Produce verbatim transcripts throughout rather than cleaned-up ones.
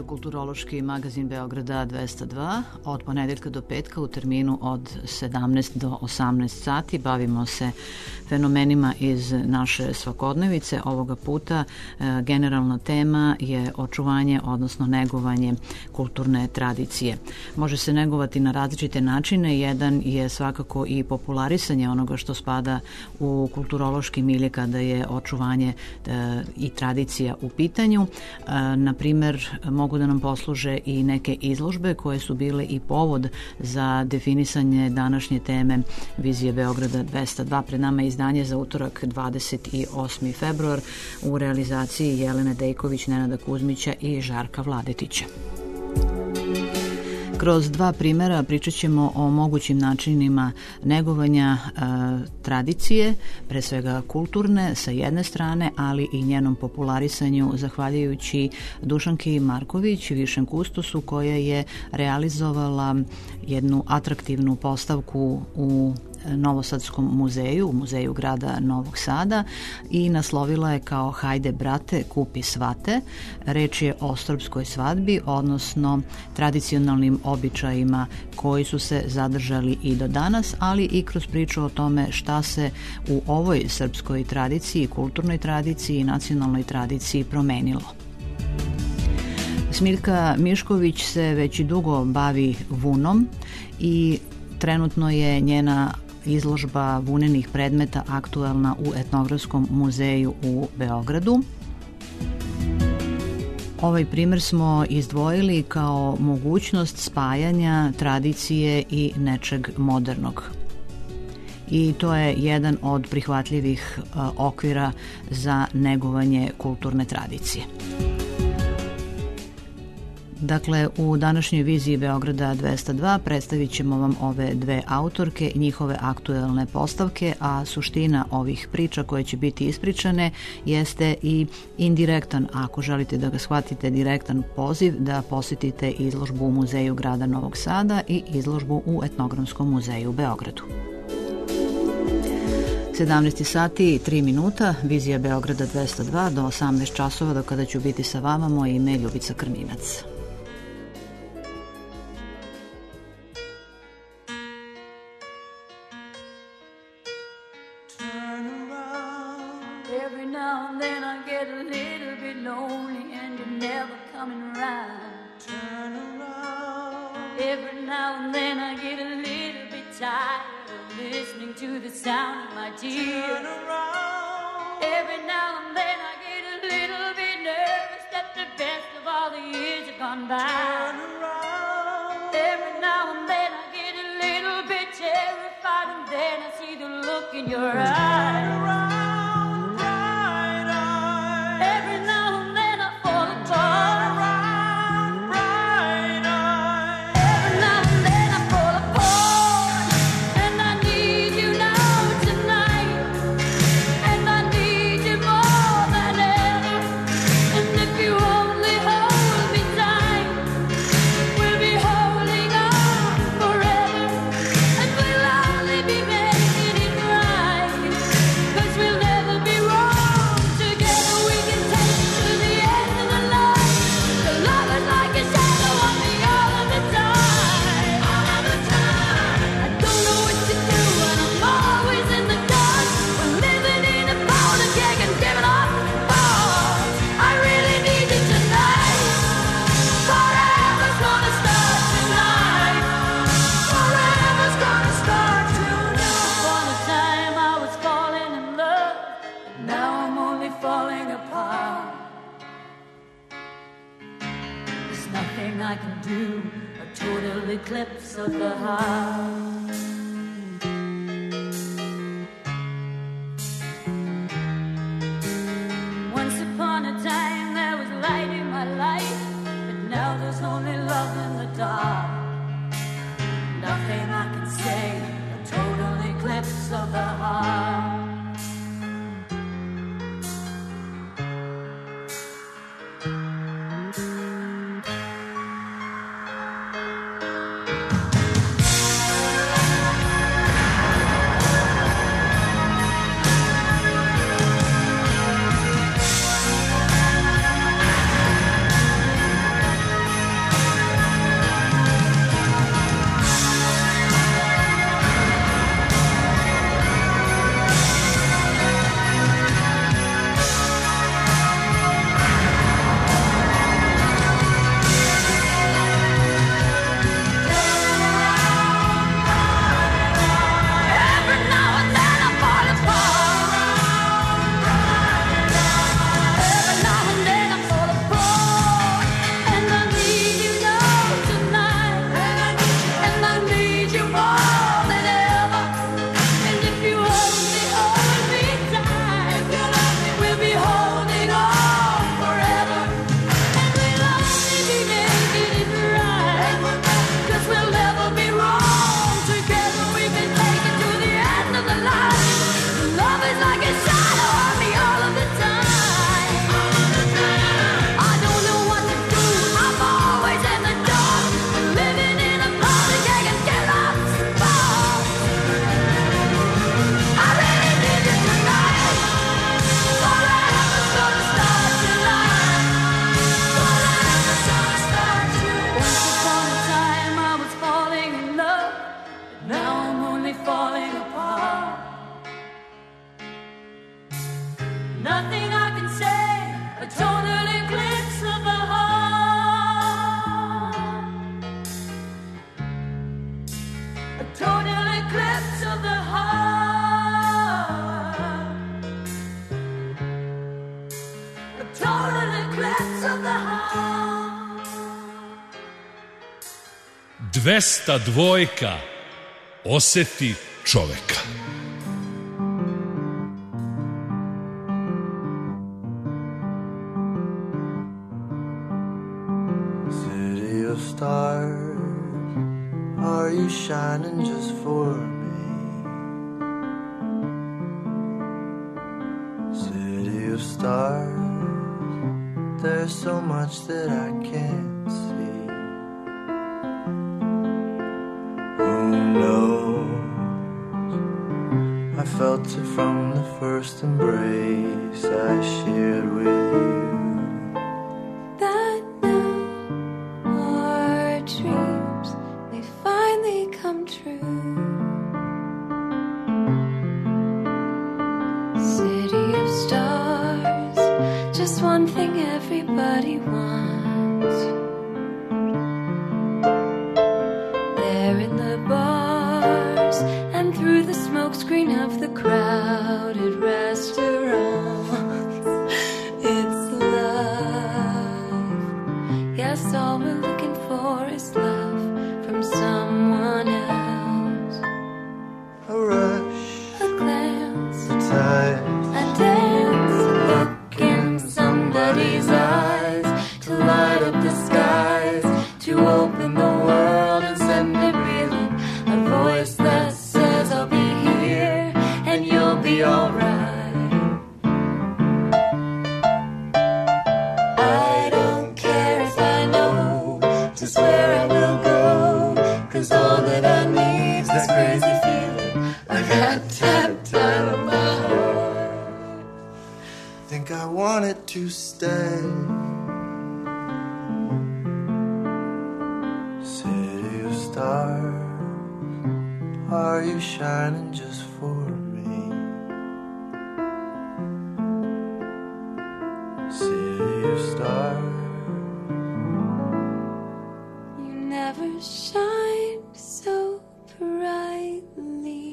kulturološki magazin Beograda dvesta dva. Od ponedeljka do petka u terminu od sedamnaest do osamnaest sati bavimo se fenomenima iz naše svakodnevice. Ovoga puta e, generalna tema je očuvanje, odnosno negovanje kulturne tradicije. Može se negovati na različite načine. Jedan je svakako i popularisanje onoga što spada u kulturološki milje kada je očuvanje e, i tradicija u pitanju. E, na primer, mogu da nam posluže i neke izložbe koje su bile i povod za definisanje današnje teme Vizije Beograda dvesta dva. Pred nama je izdanje za utorak dvadeset osmi februar u realizaciji Jelene Dejković, Nenada Kuzmića i Žarka Vladetića. Kroz dva primera pričat ćemo o mogućim načinima negovanja e, tradicije, pre svega kulturne sa jedne strane, ali i njenom popularisanju zahvaljujući Dušanki Marković, višem kustosu, koja je realizovala jednu atraktivnu postavku u Novosadskom muzeju, u muzeju grada Novog Sada, i naslovila je kao "Hajde brate, kupi svate". Reč je o srpskoj svadbi, odnosno tradicionalnim običajima koji su se zadržali i do danas, ali i kroz priču o tome šta se u ovoj srpskoj tradiciji, kulturnoj tradiciji i nacionalnoj tradiciji promenilo. Smiljka Mišković se već i dugo bavi vunom i trenutno je njena izložba vunenih predmeta aktuelna u Etnografskom muzeju u Beogradu. Ovaj primer smo izdvojili kao mogućnost spajanja tradicije i nečeg modernog. I to je jedan od prihvatljivih uh, okvira za negovanje kulturne tradicije. Dakle, u današnjoj viziji Beograda dvesta dva predstavit ćemo vam ove dve autorke i njihove aktuelne postavke, a suština ovih priča koje će biti ispričane jeste i indirektan, ako želite da ga shvatite, direktan poziv da posetite izložbu u Muzeju grada Novog Sada i izložbu u Etnografskom muzeju u Beogradu. sedamnaest sati i tri minuta, vizija Beograda dvesta dva do osamnaest časova, do kada ću biti sa vama. Moje ime je Ljubica Krninac. a total eclipse of the heart, a total eclipse of the heart. Dvesta dvojka oseti čoveka. City of stars, are you shining just for me? City of stars, there's so much that I can't see. Who knows? I felt it from the first embrace I shared with you. That now our dreams may finally come true. City of stars, just one thing everybody wants. There in the bars and through the smokescreen of the crowded restaurants, it's love. Yes, all we're looking for is love from someone else. A rush, A glance, a tide, a dance, a look in somebody's eyes to light up the skies, to open the world and send it reeling. A voice that says I'll be here and you'll be alright. I don't care if I know just where I will go, 'cause all that I need's this crazy feeling I got tapped out of my heart. think I want it to stay. City of stars, are you shining just for me? City of stars, You never shined so brightly.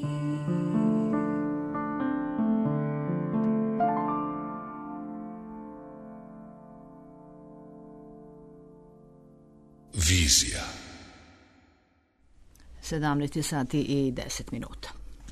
Vizija. sedamnaest sati i deset minuta.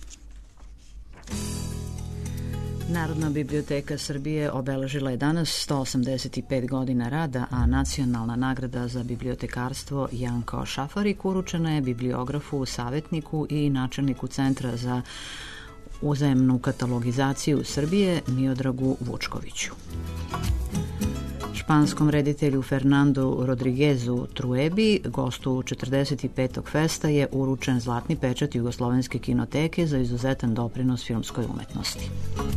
Narodna biblioteka Srbije obeležila je danas sto osamdeset pet godina rada, a nacionalna nagrada za bibliotekarstvo Janko Šafarik uručena je bibliografu, savjetniku i načelniku Centra za uzajemnu katalogizaciju Srbije Miodragu Vučkoviću. Španskom reditelju Fernandu Rodriguezu Truebi, gostu četrdeset petog festa, je uručen zlatni pečat Jugoslovenske kinoteke za izuzetan doprinos filmskoj umetnosti.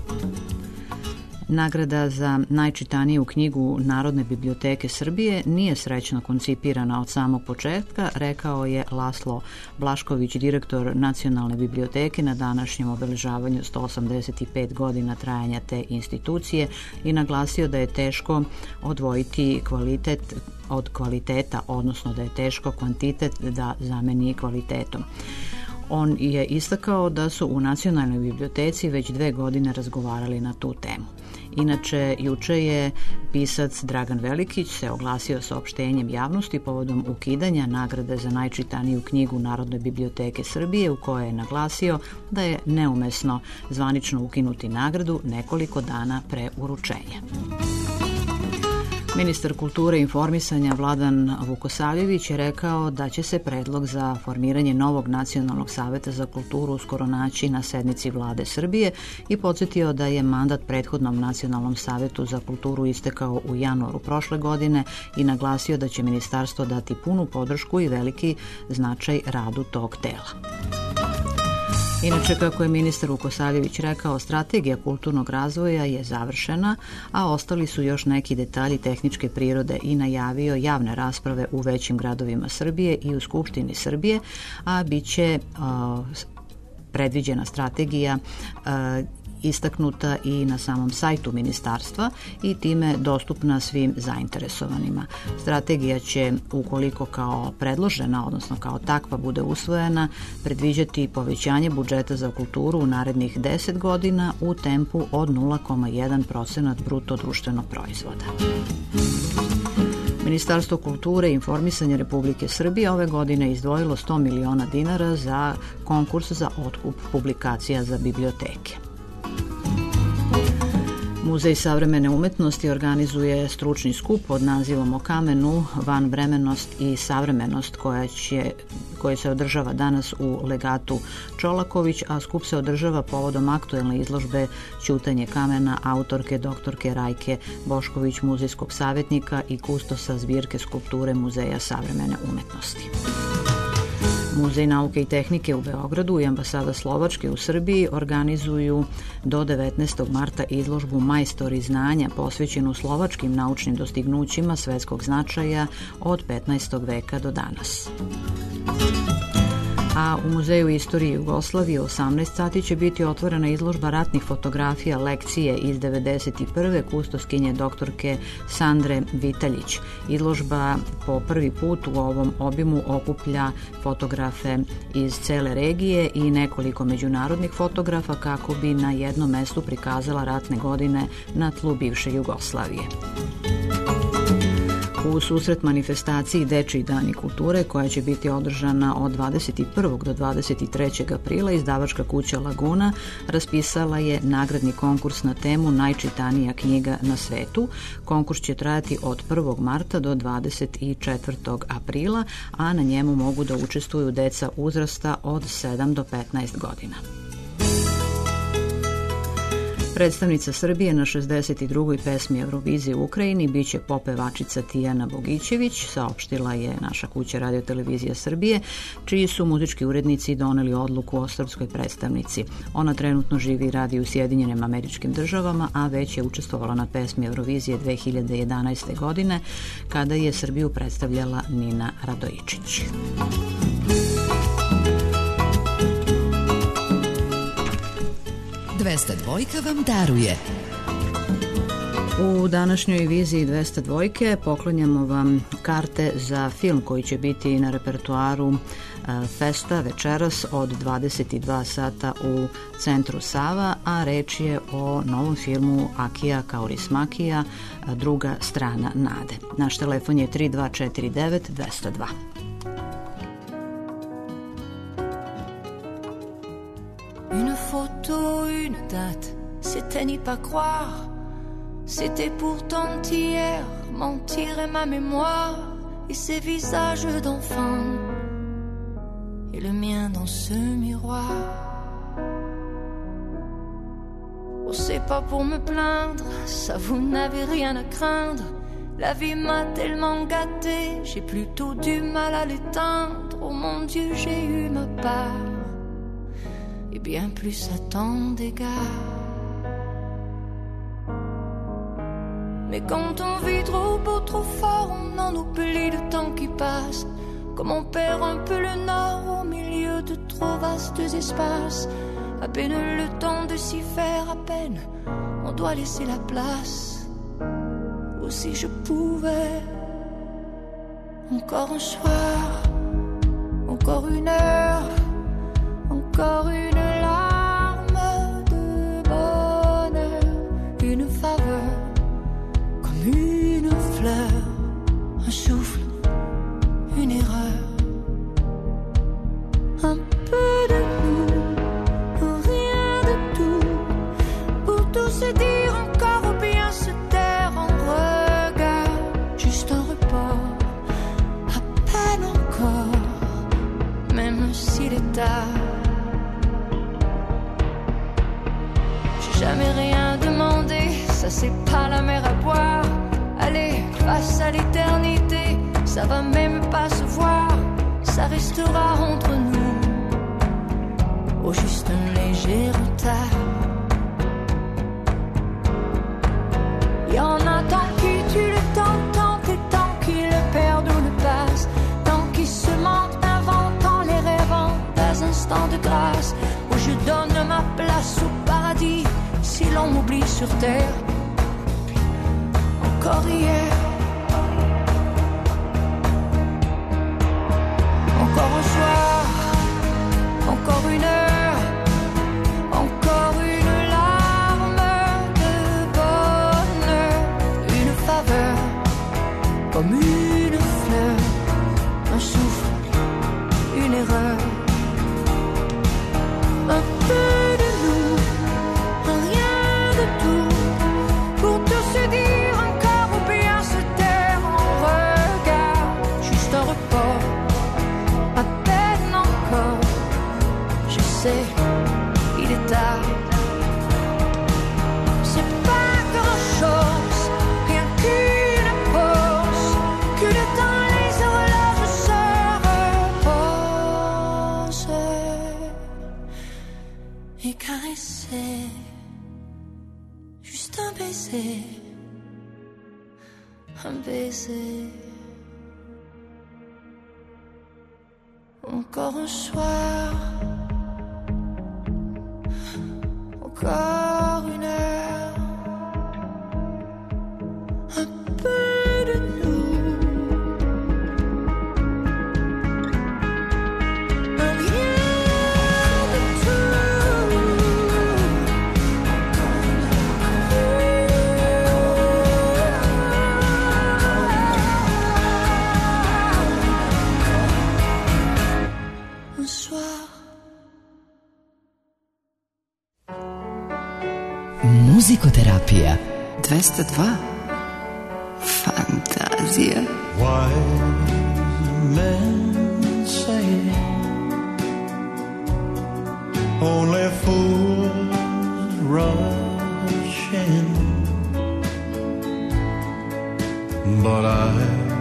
Nagrada za najčitaniju knjigu Narodne biblioteke Srbije nije srećno koncipirana od samog početka, rekao je Laslo Blašković, direktor Nacionalne biblioteke, na današnjem obeležavanju sto osamdeset pet godina trajanja te institucije, i naglasio da je teško odvojiti kvalitet od kvaliteta, odnosno da je teško kvantitet da zameni kvalitetom. On je istakao da su u Nacionalnoj biblioteci već dve godine razgovarali na tu temu. Inače, juče je pisac Dragan Velikić se oglasio saopštenjem javnosti povodom ukidanja nagrade za najčitaniju knjigu Narodne biblioteke Srbije, u kojoj je naglasio da je neumesno zvanično ukinuti nagradu nekoliko dana pre uručenja. Ministar kulture i informisanja Vladan Vukosavljević je rekao da će se predlog za formiranje novog Nacionalnog saveta za kulturu uskoro naći na sednici Vlade Srbije i podsjetio da je mandat prethodnom Nacionalnom savetu za kulturu istekao u januaru prošle godine i naglasio da će ministarstvo dati punu podršku i veliki značaj radu tog tela. Inače, kako je ministar Vukosavljević rekao, strategija kulturnog razvoja je završena, a ostali su još neki detalji tehničke prirode, i najavio javne rasprave u većim gradovima Srbije i u Skupštini Srbije, a bit će uh, predviđena strategija uh, istaknuta i na samom sajtu ministarstva i time dostupna svim zainteresovanima. Strategija će, ukoliko kao predložena, odnosno kao takva bude usvojena, predviđati povećanje budžeta za kulturu u narednih deset godina u tempu od nula zarez jedan procenat bruto društvenog proizvoda. Ministarstvo kulture i informisanja Republike Srbije ove godine izdvojilo sto miliona dinara za konkurs za otkup publikacija za biblioteke. Muzej savremene umetnosti organizuje stručni skup pod nazivom O kamenu, vanvremenost i savremenost koja će koji se održava danas u legatu Čolaković, a skup se održava povodom aktuelne izložbe Ćutanje kamena autorke doktorke Rajke Bošković, muzejskog savjetnika i kustosa zbirke skulpture Muzeja savremene umetnosti. Muzej nauke i tehnike u Beogradu i ambasada Slovačke u Srbiji organizuju do devetnaestog marta izložbu Majstori znanja posvećenu slovačkim naučnim dostignućima svetskog značaja od petnaestog veka do danas. A u Muzeju istorije Jugoslavije u osamnaest sati će biti otvorena izložba ratnih fotografija lekcije iz devedeset prve kustoskinje doktorke Sandre Vitaljić. Izložba po prvi put u ovom obimu okuplja fotografe iz cele regije i nekoliko međunarodnih fotografa kako bi na jednom mestu prikazala ratne godine na tlu bivše Jugoslavije. U susret manifestaciji Dečiji dani kulture, koja će biti održana od dvadeset prvog do dvadeset trećeg aprila, izdavačka kuća Laguna raspisala je nagradni konkurs na temu Najčitanija knjiga na svetu. Konkurs će trajati od prvog marta do dvadeset četvrtog aprila, a na njemu mogu da učestvuju deca uzrasta od sedam do petnaest godina. Predstavnica Srbije na šezdeset drugoj pesmi Eurovizije u Ukrajini biće popevačica Tijana Bogićević, saopštila je naša kuća Radio Televizija Srbije, čiji su muzički urednici doneli odluku o srpskoj predstavnici. Ona trenutno živi i radi u Sjedinjenim Američkim Državama, a već je učestvovala na pesmi Eurovizije dve hiljade jedanaeste. godine, kada je Srbiju predstavljala Nina Radojičić. dvesta dvojka vam daruje. U današnjoj viziji dvesta dvojke poklonjamo vam karte za film koji će biti na repertoaru Festa večeras od dvadeset dva sata u centru Sava, a reč je o novom filmu Akija Kaurismakija, Druga strana nade. Naš telefon je tri dva četiri devet dva zero dva. Une photo, une date, c'était n'y pas croire. C'était pourtant hier, mentir est ma mémoire. Et ces visages d'enfants, et le mien dans ce miroir. Oh, c'est pas pour me plaindre, ça vous n'avez rien à craindre. La vie m'a tellement gâtée, j'ai plutôt du mal à l'éteindre. Oh mon Dieu, j'ai eu ma part. Et bien plus à tant d'égards. Mais quand on vit trop beau, trop fort, on en oublie le temps qui passe. Comme on perd un peu le nord au milieu de trop vastes espaces. À peine le temps de s'y faire, à peine on doit laisser la place. Ou si je pouvais, encore un soir, encore une heure, encore une larme de bonheur, une faveur, comme une fleur, un souffle, une erreur, un peu de nous, rien de tout, pour tout se dire encore ou bien se taire en regard, juste un report, à peine encore, même s'il est tard. Jamais rien demandé, ça c'est pas la mer à boire. Allez, face à l'éternité, ça va même pas se voir. Ça restera entre nous, au juste un léger retard. Y'en a tant qui tuent le temps, tant et tant qui le perdent ou le passent. Tant qui se mentent, inventant les rêvants des instants de grâce. Où je donne ma place au paradis oubli sur terre. Encore hier, encore un soir, encore une heure, encore une larme de bonheur, une faveur comme une fleur, un souffle, une erreur, un peu de nous, un rien de tout, pour tout se dire encore ou bien se taire en regard, juste un report, à peine encore, je sais, il est tard. C'est pas grand chose, rien qu'une pause, que le temps les horloges se reposent et caresser, juste un baiser, un baiser. Encore un soir, encore une heure, un peu de nous, un rien de tout. Un soir. Muzikoterapija. dvesta dva. Fantazija. Wise men say only fools rush in, but I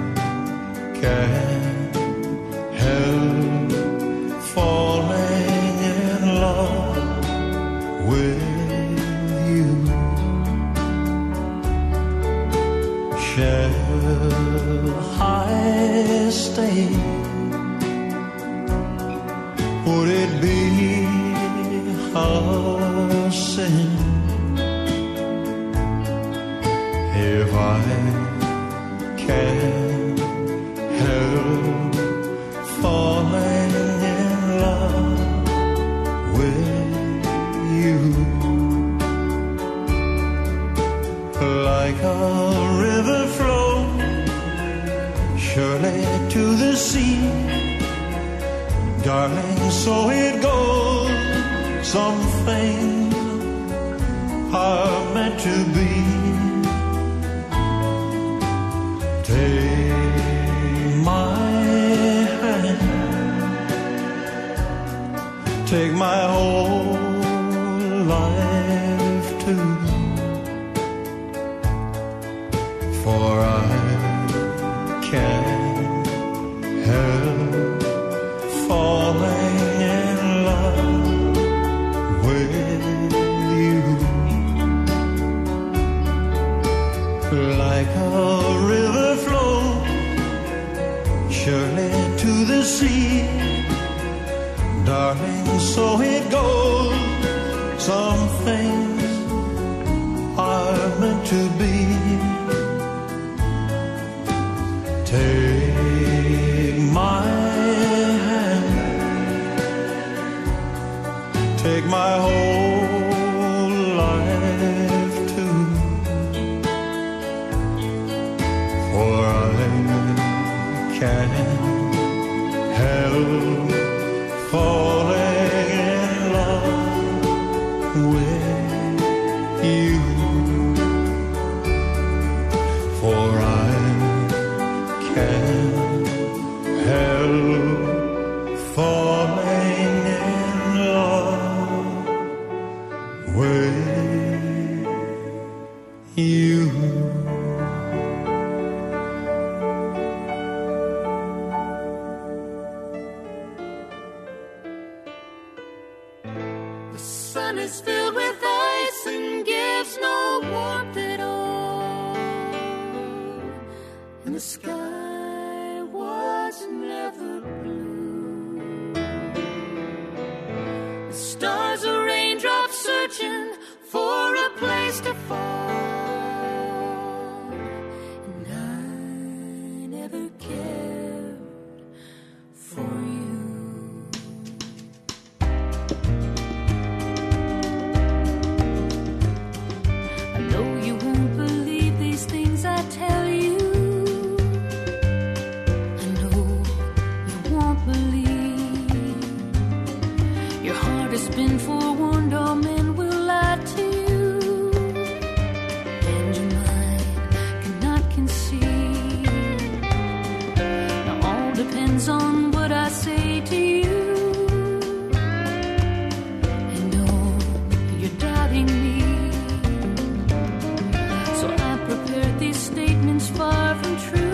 can't help falling in love with you. Shall I stay? Would it be a sin if I can't help falling in love with you? Like a river flows surely to the sea, darling, so it goes. Some things are meant to be. Take my hand, take my whole life too, for I can't help falling in love with you. Like a river flows surely to the sea, darling, so it goes. Some things are meant to be. Take my hand, take my whole life too, for I can't help falling in love with you, for I can't help falling in love with you. The sun is filled with ice and gives no warmth at all, and the sky was never blue. The stars are raindrops searching for a place just been forewarned, all men will lie to you, and your mind cannot conceive. Now all depends on what I say to you, and oh, you're doubting me. So I prepared these statements far from true.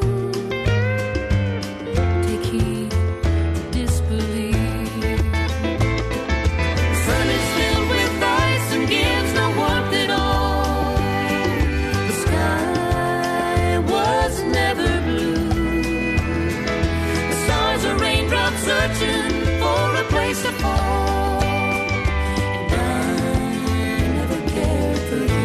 Searching for a place to fall, and I never cared for you.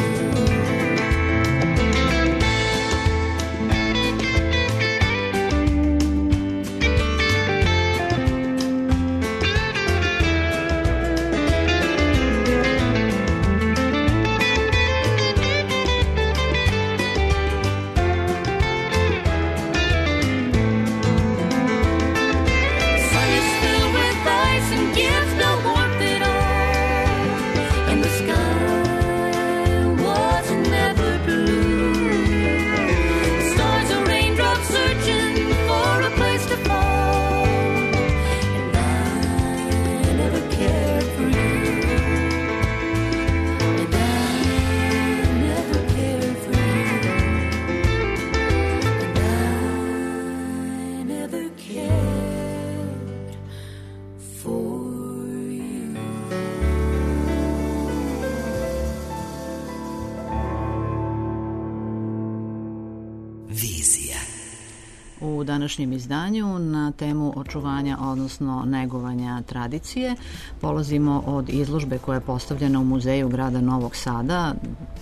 U današnjem izdanju na temu očuvanja, odnosno negovanja tradicije, polazimo od izložbe koja je postavljena u Muzeju grada Novog Sada,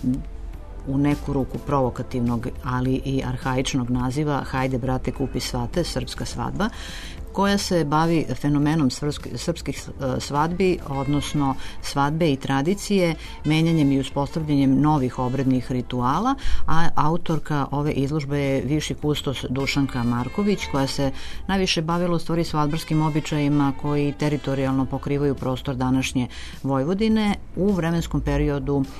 u neku ruku provokativnog, ali i arhaičnog naziva Hajde brate kupi svate, srpska svadba, koja se bavi fenomenom srpskih svadbi, odnosno svadbe i tradicije, menjanjem i uspostavljanjem novih obrednih rituala, a autorka ove izložbe je viši kustos Dušanka Marković, koja se najviše bavila u stvari svadbarskim običajima koji teritorijalno pokrivaju prostor današnje Vojvodine u vremenskom periodu uh,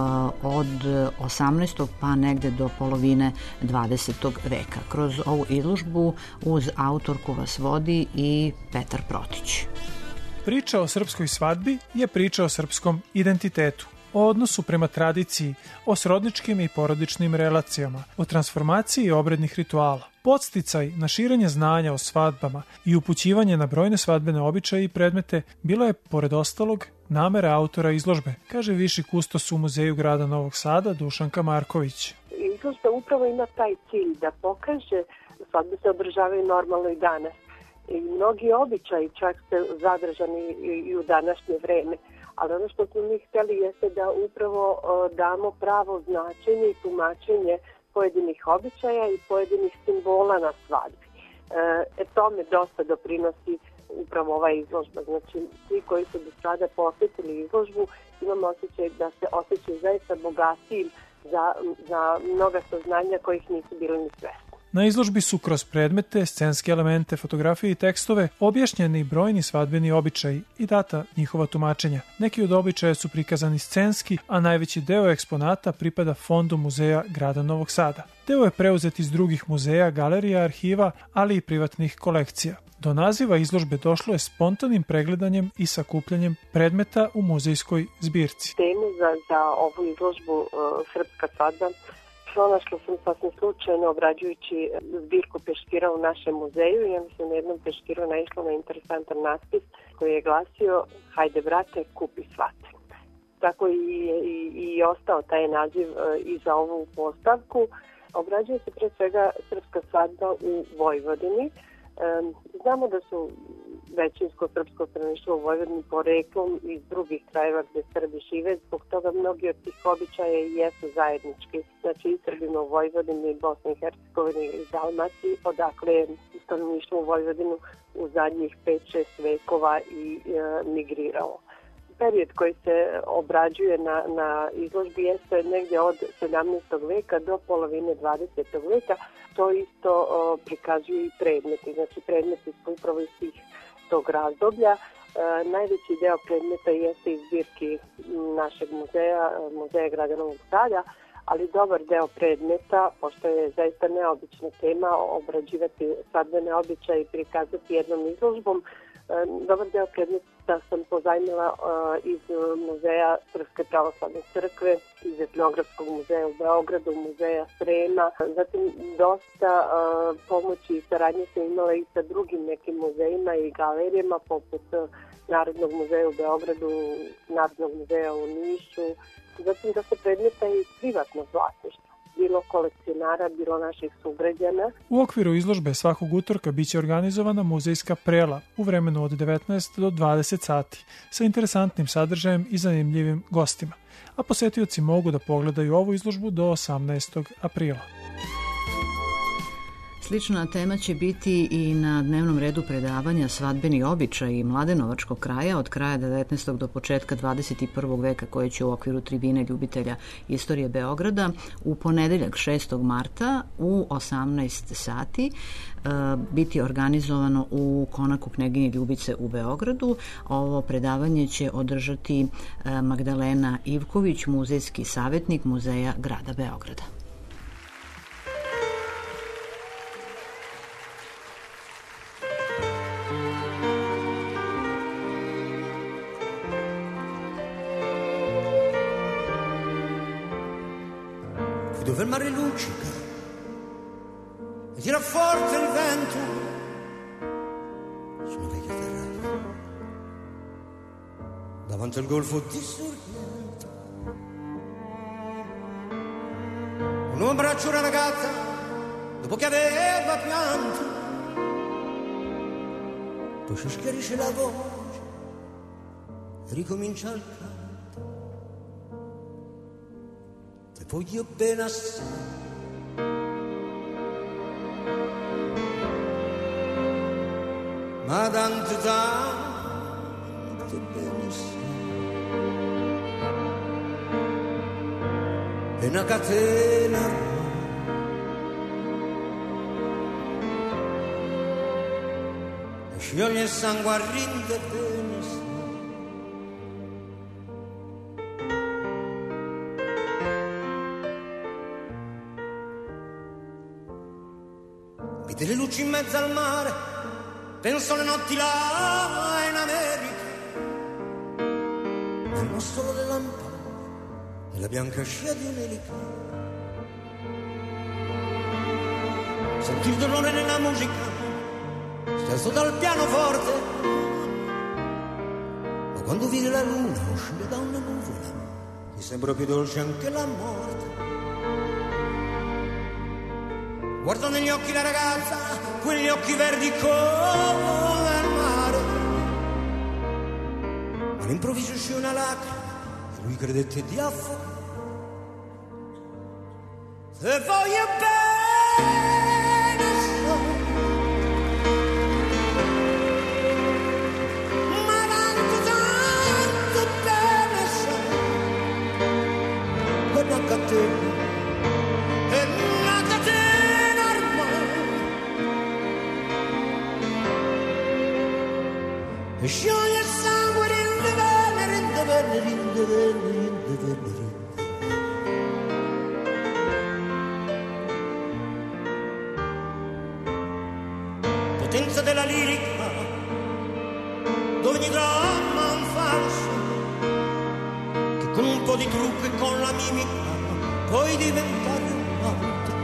od osamnaestog pa negde do polovine dvadesetog veka. Kroz ovu izložbu uz autorku vas vodi i Petar Protić. Priča o srpskoj svadbi je priča o srpskom identitetu, o odnosu prema tradiciji, o srodničkim i porodičnim relacijama, o transformaciji obrednih rituala. Podsticaj na širenje znanja o svadbama i upućivanje na brojne svadbene običaje i predmete bila je, pored ostalog, namera autora izložbe, kaže viši kustos u Muzeju grada Novog Sada Dušanka Marković. Izložba upravo ima taj cilj da pokaže svadbe se održavaju normalno i danas. I mnogi običaji čak se zadržani i u današnje vreme. Ali ono što smo mi htjeli jeste da upravo damo pravo značenje i tumačenje pojedinih običaja i pojedinih simbola na svadbi. E, tome dosta doprinosi upravo ova izložba. Znači, svi koji su do sada posjetili izložbu, imamo osjećaj da se osjećaju zaista bogatijim za, za mnoga saznanja kojih nisu bili ni svesni. Na izložbi su kroz predmete, scenske elemente, fotografije i tekstove objašnjeni brojni svadbeni običaji i data njihova tumačenja. Neki od običaja su prikazani scenski, a najveći deo eksponata pripada Fondu muzeja grada Novog Sada. Deo je preuzet iz drugih muzeja, galerija, arhiva, ali i privatnih kolekcija. Do naziva izložbe došlo je spontanim pregledanjem i sakupljanjem predmeta u muzejskoj zbirci. Temu za, za ovu izložbu uh, Srpska svadba pronašla sam sasvim slučajno obrađujući zbirku peškira u našem muzeju i onda sam na jednom peškiru naišla na interesantan natpis koji je glasio Hajde brate, kupi svate. Tako i, i, i ostao taj naziv uh, i za ovu postavku. Obrađuje se pre svega srpska svadba u Vojvodini. Um, znamo da su većinsko srpsko stanovništvo u Vojvodini poreklom iz drugih krajeva gde Srbi žive, zbog toga mnogi od tih običaja i jesu zajednički. Znači i Srbima u Vojvodini, Bosni i Hercegovini ili Dalmaciji, odakle je stanovništvo u Vojvodinu u zadnjih pet šest vekova i e, migriralo. Period koji se obrađuje na, na izložbi jeste negdje od sedamnaestog veka do polovine dvadesetog veka. To isto o, prikazuju i predmeti. Znači predmeti su upravo iz tih tog razdoblja. najveći deo predmeta jeste iz zbirki našeg muzeja, Muzeja grada Novog Sada, ali dobar deo predmeta, pošto je zaista neobična tema, obrađivati svadbene običaje i prikazati jednom izložbom, dobar deo predmeta sam pozajmila iz Muzeja Srpske pravoslavne crkve, iz Etnografskog muzeja u Beogradu, Muzeja Srema. Zatim dosta pomoći i saradnje sam imala i sa drugim nekim muzejima i galerijama, poput Narodnog muzeja u Beogradu, Narodnog muzeja u Nišu. Zatim da se predmeta i privatnog vlasništva, bilo kolekcionara, bilo naših sugrađana. U okviru izložbe svakog utorka biće organizovana muzejska prela u vremenu od devetnaest do dvadeset sati sa interesantnim sadržajem i zanimljivim gostima, a posetioci mogu da pogledaju ovu izložbu do osamnaestog aprila. Slična tema će biti i na dnevnom redu predavanja Svadbeni običaji mladenovačkog kraja od kraja devetnaestog do početka dvadeset prvog veka, koje će u okviru tribine ljubitelja istorije Beograda u ponedeljak šestog marta u osamnaest sati biti organizovano u konaku Kneginje Ljubice u Beogradu. Ovo predavanje će održati Magdalena Ivković, muzejski savjetnik Muzeja grada Beograda. Dove il mare luccica e tira forte il vento su una vecchia terrazza davanti al golfo di Sorrento. Un uomo abbraccia una ragazza dopo che aveva pianto, poi si schiarisce la voce e ricomincia il canto. Voglio bene assai, ma tanto tanto bene assai. È una catena e scioglie il sangue a rinde bene assai. Delle luci in mezzo al mare, penso alle notti là in America, nel mostolo delle lampade, nella bianca scia di un'elica. Senti il dolore nella musica, stesso dal pianoforte, ma quando vedi la luna uscire da una nuvola, ti sembra più dolce anche la morte. Guardo negli occhi la ragazza, quegli occhi verdi come il mare. All'improvviso uscì una lacrima e lui credette di affogare. Se voglio bene so, ma tanto tanto bene so, quella catena è una catena ormai, e scioglie il sangue, rinde bene, rinde bene, rinde bene, rinde bene, rinde. Potenza della lirica, dove ogni dramma è un falso, che con un po' di trucco e con la mimica puoi diventare un altro.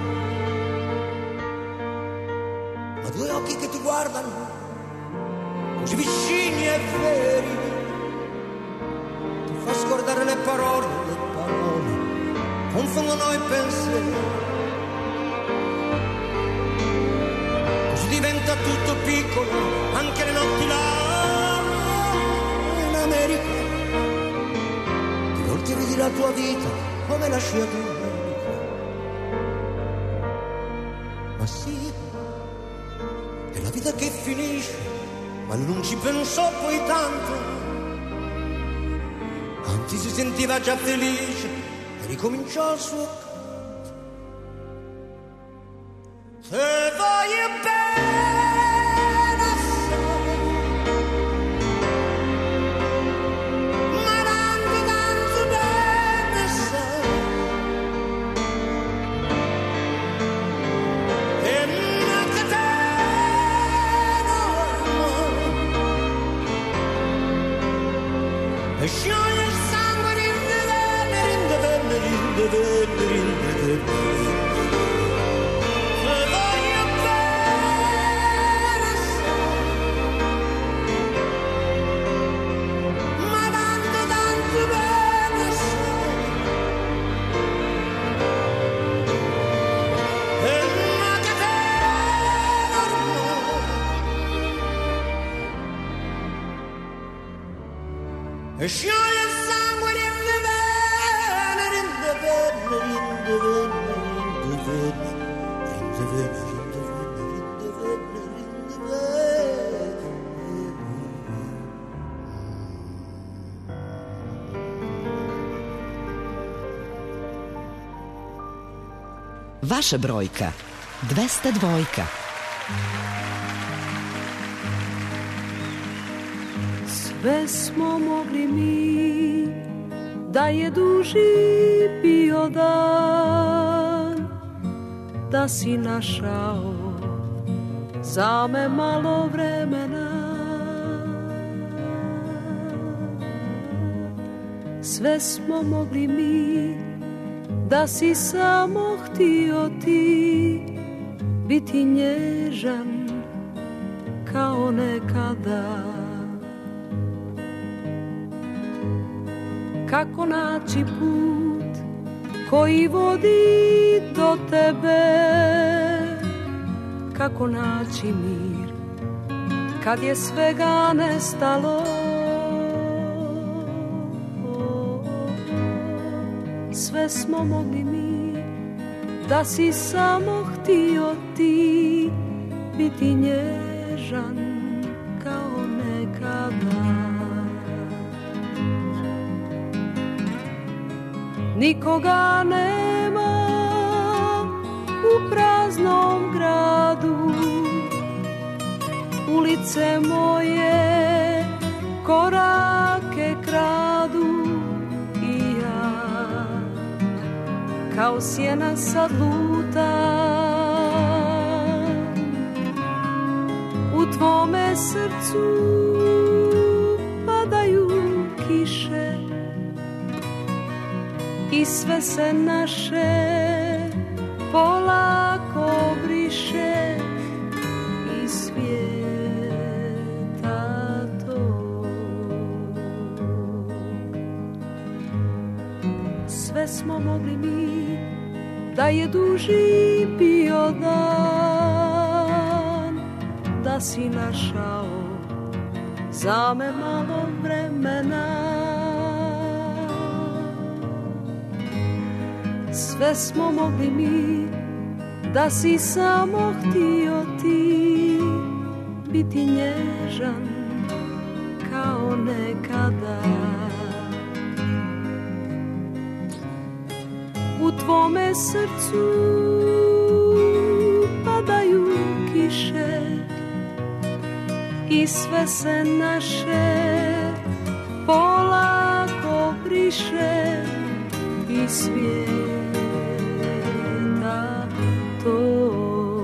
Ma due occhi che ti guardano così vicini e veri, ti fa scordare le parole, le parole confondono i pensieri. Diventa tutto piccolo, anche le notti là in America. Di volte vedi la tua vita come la scia di un'elica. Ma sì, è la vita che finisce, ma non ci pensò poi tanto. Anzi si sentiva già felice e ricominciò il suo canto. Se voglio bene e scioglie il sangue rinde venne, rinde venne, rinde venne, rinde venne. Le voglio bene assai, ma tanto tanto bene assai, e una catena ormai, e scioglie il sangue rinde venne, rinde venne, rinde venne, rinde venne, rinde venne, rinde venne, rinde venne, rinde venne. Vaša brojka dvesta dvojka. Sve smo mogli mi, da je duži bio dan, da si našao za me malo vremena. Sve smo mogli mi, da si samo htio ti biti nježan kao nekada. Kako naći put koji vodi do tebe, kako naći mir kad je svega nestalo. Sve smo mogli mi, da si samo htio ti biti nježan kao nekada. Nikoga nema u praznom gradu, ulice moje korake kradu i ja kao sjena sad lutam. U tvome srcu padaju kiše i sve se naše polako briše iz svijeta tog. Sve smo mogli mi, da je duži bio dan, da si našao za me malo vremena. Sve smo mogli mi, da si samo htio ti biti nježan kao nekada. U tvome srcu padaju kiše i sve se naše polako briše iz svijeta tog.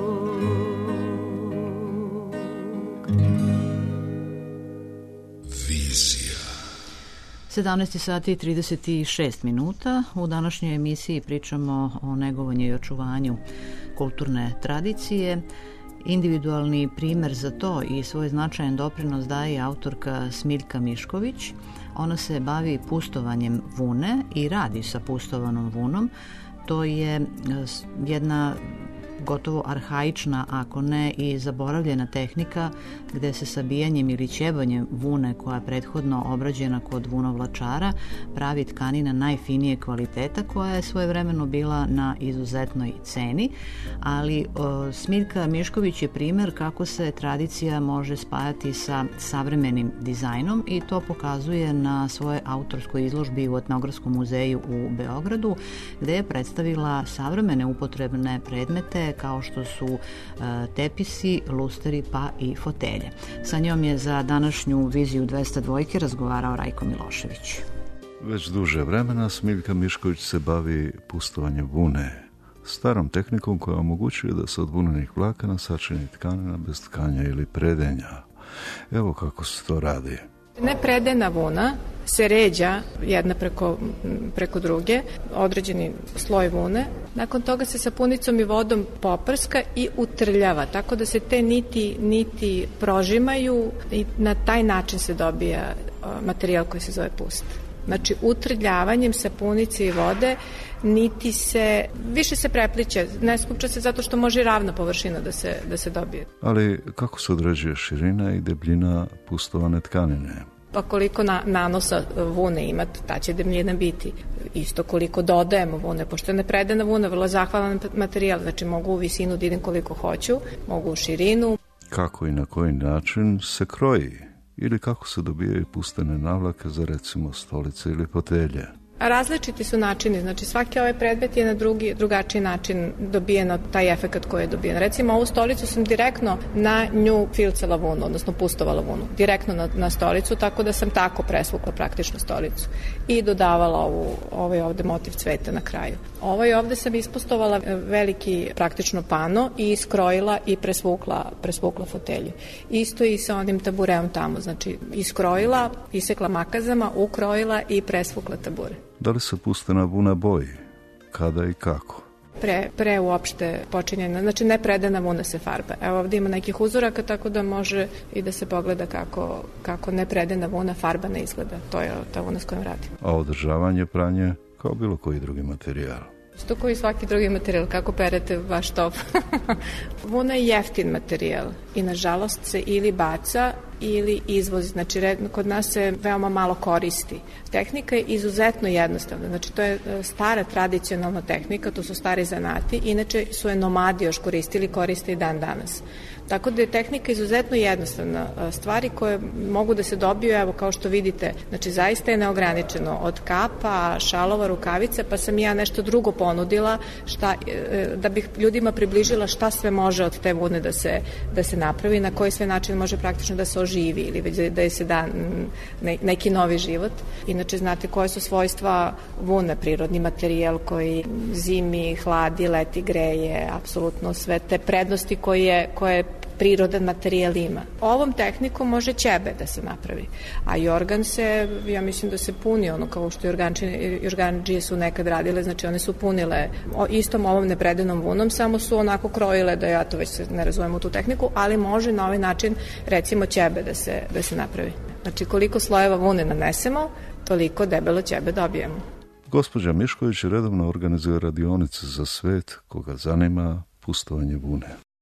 Vizija. sedamnaest sati i trideset šest minuta. U današnjoj emisiji pričamo o negovanju i očuvanju kulturne tradicije. Individualni primer za to i svoj značajan doprinos daje autorka Smiljka Mišković. Ona se bavi pustovanjem vune i radi sa pustovanom vunom. To je jedna gotovo arhaična, ako ne i zaboravljena tehnika gde se sabijanjem ili ćebanjem vune koja je prethodno obrađena kod vunovlačara pravi tkanina najfinije kvaliteta koja je svojevremeno bila na izuzetnoj ceni, ali o, Smiljka Mišković je primer kako se tradicija može spajati sa savremenim dizajnom i to pokazuje na svojoj autorskoj izložbi u Etnografskom muzeju u Beogradu gde je predstavila savremene upotrebne predmete kao što su e, tepisi, lusteri pa i fotelje. Sa njom je za današnju viziju dvesta dvojke razgovarao Rajko Milošević. Već duže vremena Smiljka Mišković se bavi pustovanjem vune, starom tehnikom koja omogućuje da se od vunenih vlakana sačini tkanina bez tkanja ili predenja. Evo kako se to radi. Nepredena vuna se ređa jedna preko, preko druge, određeni sloj vune. Nakon toga se sapunicom i vodom poprska i utrljava, tako da se te niti, niti prožimaju i na taj način se dobija materijal koji se zove pust. Znači, utrljavanjem sapunice i vode niti se, više se prepliče, ne skupča se zato što može i ravna površina da se, da se dobije. Ali kako se određuje širina i debljina pustovane tkanine? Pa koliko na, nanosa vune ima, ta će debljina biti. Isto koliko dodajemo vune, pošto je nepredana vuna, vrlo zahvalan materijal, znači mogu u visinu da idem koliko hoću, mogu u širinu. Kako i na koji način se kroji? Ili kako se dobijaju pustane navlake za recimo stolice ili fotelje? Različiti su načini, znači svaki ovaj predmet je na drugi, drugačiji način dobijeno taj efekat koji je dobijen. Recimo ovu stolicu sam direktno na nju filcala vunu, odnosno pustovala vunu, direktno na, na stolicu, tako da sam tako presvukla praktično stolicu i dodavala ovu, ovaj ovde motiv cveta na kraju. Ovaj ovde sam ispustovala veliki praktično pano i iskrojila i presvukla, presvukla fotelju. Isto i sa onim tabureom tamo, znači iskrojila, isekla makazama, ukrojila i presvukla tabure. Da li se pustana vuna boji? Kada i kako? Pre, pre uopšte počinjena, znači nepredana vuna se farba. Evo ovde ima nekih uzoraka, tako da može i da se pogleda kako, kako nepredana vuna farba ne izgleda. To je ta vuna s kojom radim. A održavanje pranje kao bilo koji drugi materijal? Isto koji svaki drugi materijal, kako perete vaš top. Vuna je jeftin materijal i nažalost se ili baca ili izvozi, znači kod nas se veoma malo koristi. Tehnika je izuzetno jednostavna, znači to je stara tradicionalna tehnika, to su stari zanati, inače su je nomadi još koristili, koriste i dan danas. Tako da je tehnika izuzetno jednostavna. Stvari koje mogu da se dobiju, evo kao što vidite, znači zaista je neograničeno od kapa, šalova, rukavica, pa sam ja nešto drugo ponudila šta, da bih ljudima približila šta sve može od te vune da se, da se napravi, na koji sve način može praktično da se oživi ili već da je se da neki novi život. Inače, znate koje su svojstva vune, prirodni materijal koji zimi, hladi, leti, greje, apsolutno sve te prednosti koje, koje prirodan materijal ima. Ovom tehnikom može ćebe da se napravi, a jorgan se, ja mislim da se puni ono kao što jorganđije su nekad radile, znači one su punile istom ovom nepredanom vunom, samo su onako krojile, da ja to već se ne razumijem u tu tehniku, ali može na ovaj način recimo ćebe da se, da se napravi. Znači koliko slojeva vune nanesemo, toliko debelo ćebe dobijemo. Gospođa Mišković redovno organizuje radionice za svet koga zanima pustovanje vune.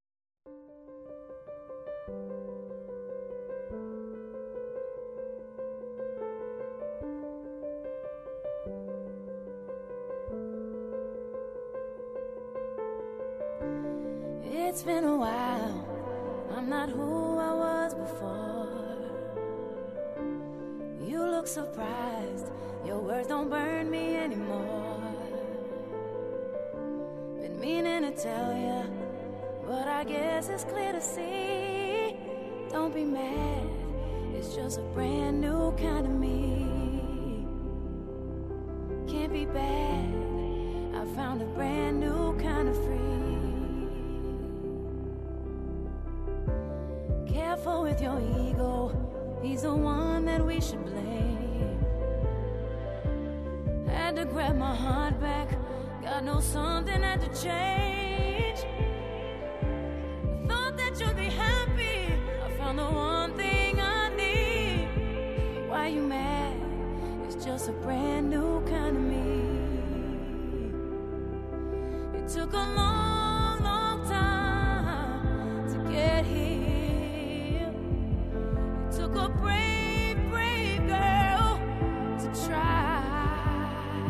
It's been a while, I'm not who I was before. You look surprised, your words don't burn me anymore. Been meaning to tell you, but I guess it's clear to see. Don't be mad, it's just a brand new kind of me. Can't be bad, I found a brand new kind of free. Careful with your ego, he's the one that we should blame. Had to grab my heart back, God knows something had to change. I thought that you'd be happy, I found the one thing I need. Why you mad? It's just a brand new kind of me. It took a long, long time to get here. Took a brave, brave girl to try.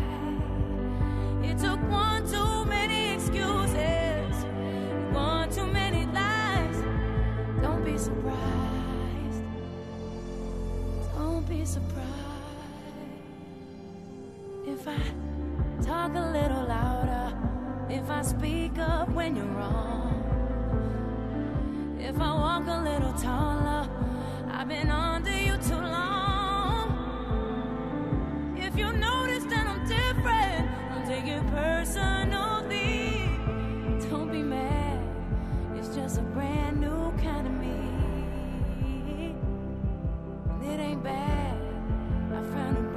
It took one too many excuses, one too many lies. Don't be surprised, don't be surprised if I talk a little louder, if I speak up when you're wrong, if I walk a little taller. I've been under you too long. If you notice that I'm different, don't take it personally. Don't be mad, it's just a brand new kind of me. And it ain't bad, I found a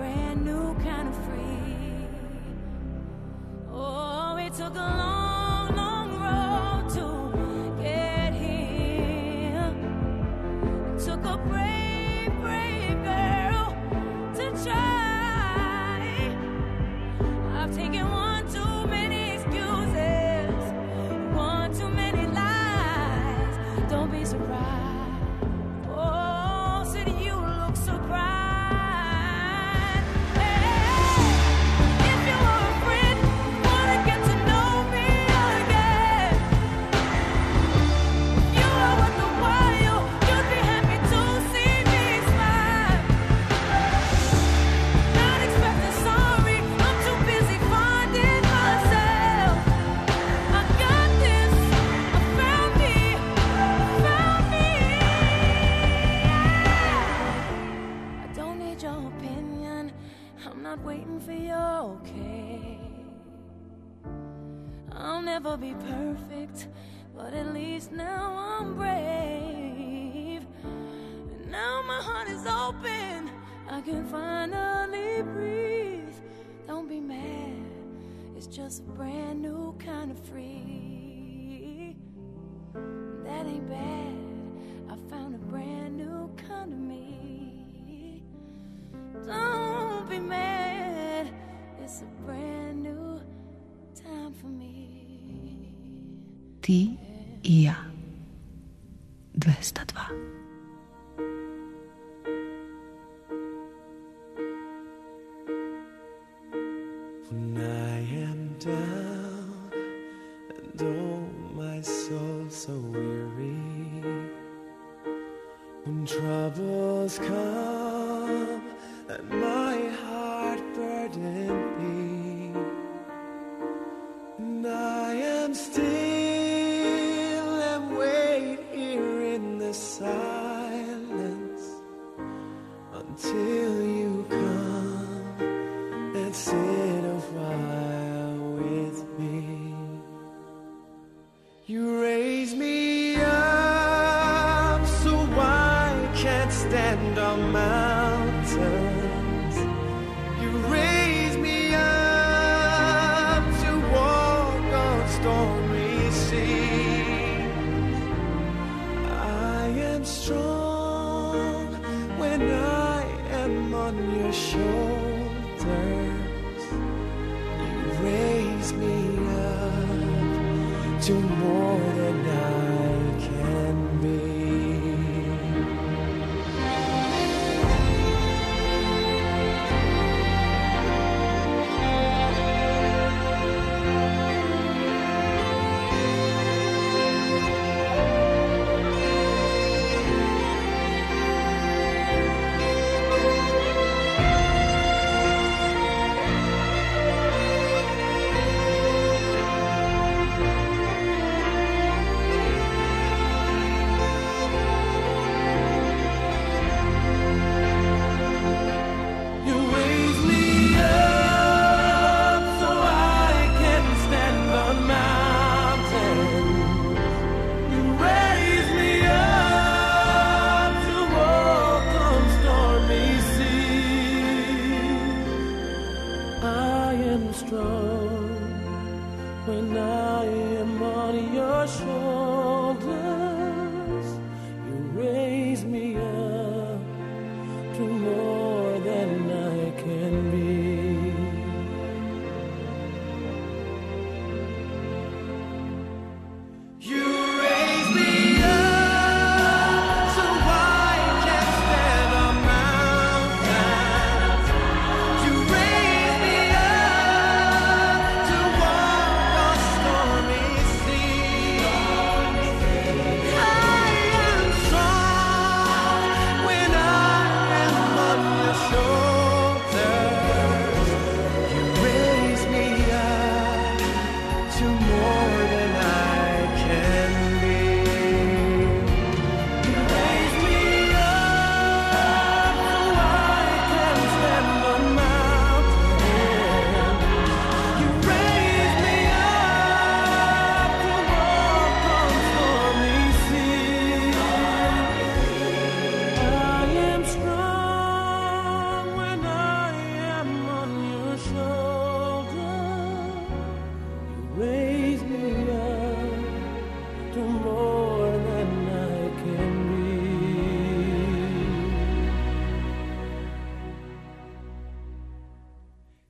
took a long, long road to get here. It took a brave, brave girl to try. I've taken one too many excuses, one too many lies. Don't be surprised. Oh, city, you look surprised. Not waiting for your okay. I'll never be perfect, but at least now I'm brave. And now my heart is open, I can finally breathe. Don't be mad, it's just a brand new kind of free. That ain't bad, I found a brand new kind of me. Don't be mad, it's a brand new time for me. Ti i ja. dvesta dva. When I am down and oh my soul so weary, when troubles come and my heart burdened be, and I am still and wait here in the silence until you come and sit a while with me. You raise me up so I can't stand on mountains. Stormy seas. I am strong when I am on your shoulders. You raise me up to more than I can be.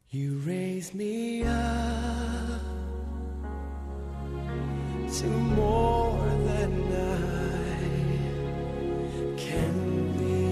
You raise me up to more than I can be.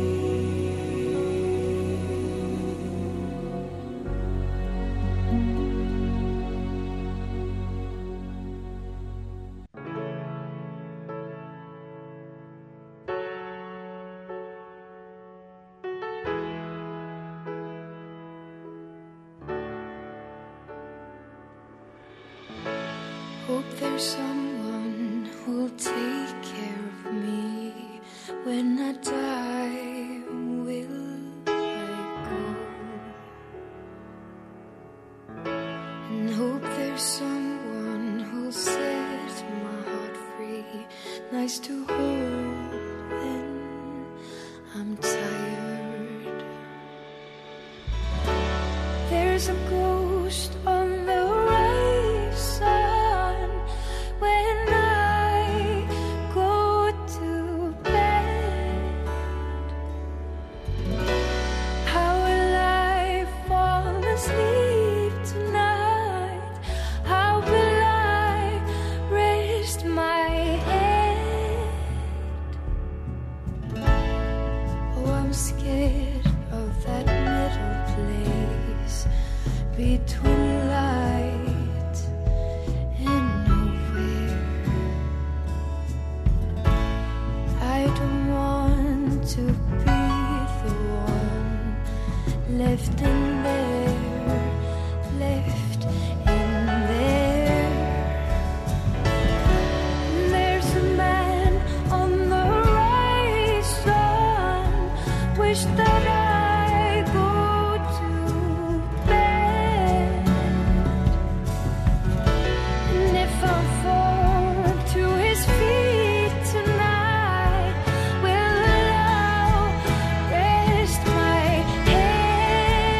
Hope there's someone who'll take care of me when I die. Will I go? And hope there's someone who'll set my heart free, nice to hold when I'm tired. There's a ghost on the horizon when I go to bed. How will I fall asleep tonight? How will I rest my head? Oh, I'm scared of that middle place between light and nowhere. I don't want to be the one left in there, left in there. There's a man on the horizon, wish that I go to bed. And if I fall to his feet tonight, will allow rest my head.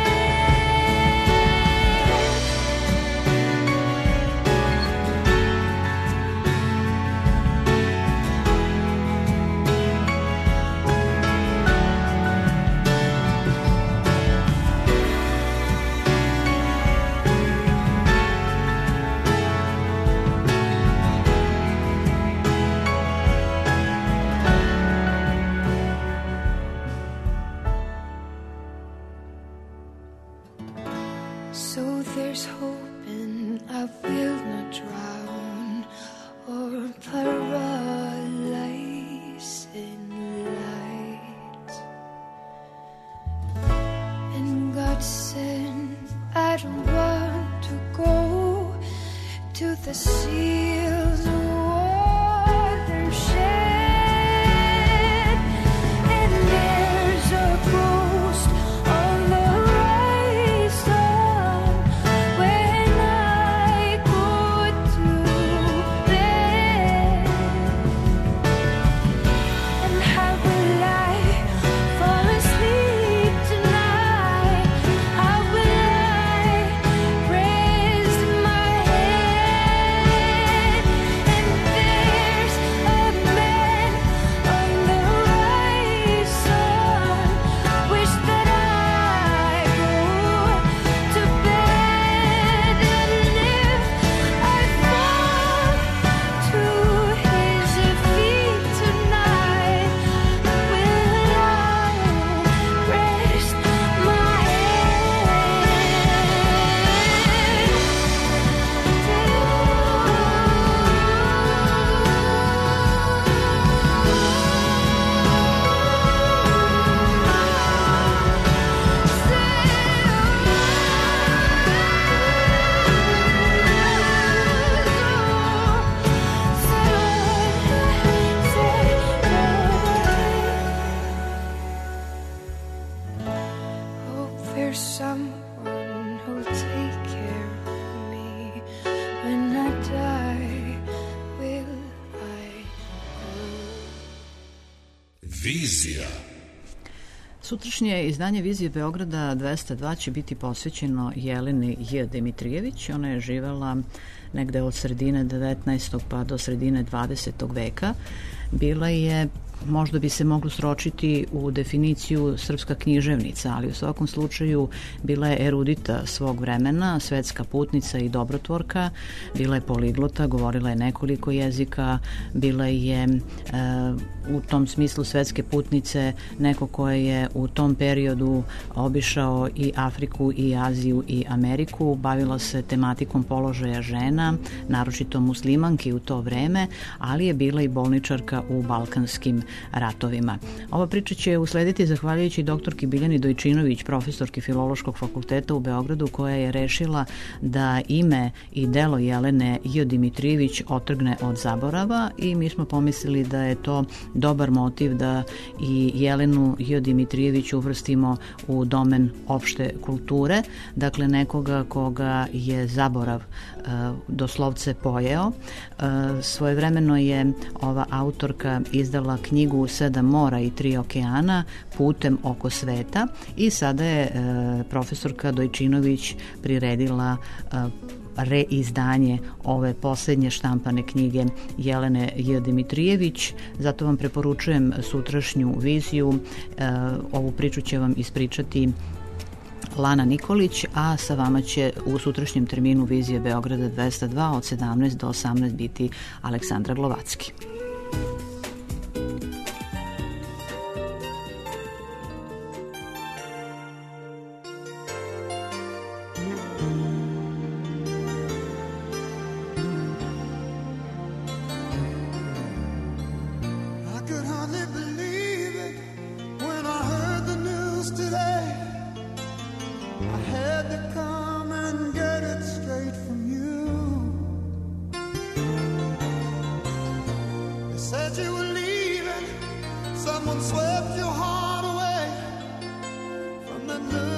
So there's hope and I will not drown or paralyze in light. And God said I don't want to go to the seals watershed. And there's a ghost on the horizon when I go to bed. And how will I fall asleep tonight? How will I raise my head? And there's a man on the horizon, wish that I go to bed. And if I fall to his feet tonight, will I rest my Hope there's someone who'll take care of me when I die. Will I Vizija. Sutrašnje izdanje Vizije Beograda dvesta dva će biti posvećeno Jeleni J. Dimitrijević. Ona je živela negde od sredine devetnaestog pa do sredine dvadesetog veka. Bila je možda bi se moglo sročiti u definiciju srpska književnica, ali u svakom slučaju bila je erudita svog vremena, svetska putnica i dobrotvorka, bila je poliglota, govorila je nekoliko jezika, bila je e, u tom smislu svetske putnice neko koje je u tom periodu obišao i Afriku i Aziju i Ameriku, bavila se tematikom položaja žena, naročito muslimanki u to vreme, ali je bila i bolničarka u balkanskim ratovima. Ova priča će uslediti zahvaljujući doktorki Biljani Dojčinović, profesorki Filološkog fakulteta u Beogradu, koja je rešila da ime i delo Jelene J. Dimitrijević otrgne od zaborava i mi smo pomislili da je to dobar motiv da i Jelenu J. Dimitrijević uvrstimo u domen opšte kulture, dakle nekoga koga je zaborav e, doslovce pojeo. E, svojevremeno je ova autorka izdala knjigu Sedam mora i tri okeana putem oko sveta i sada je e, profesorka Dojčinović priredila e, reizdanje ove poslednje štampane knjige Jelene J. Dimitrijević. Zato vam preporučujem sutrašnju viziju. E, ovu priču će vam ispričati Lana Nikolić, a sa vama će u sutrašnjem terminu Vizije Beograda dvesta dva od sedamnaest do osamnaest biti Aleksandra Glovacki. Someone swept your heart away from the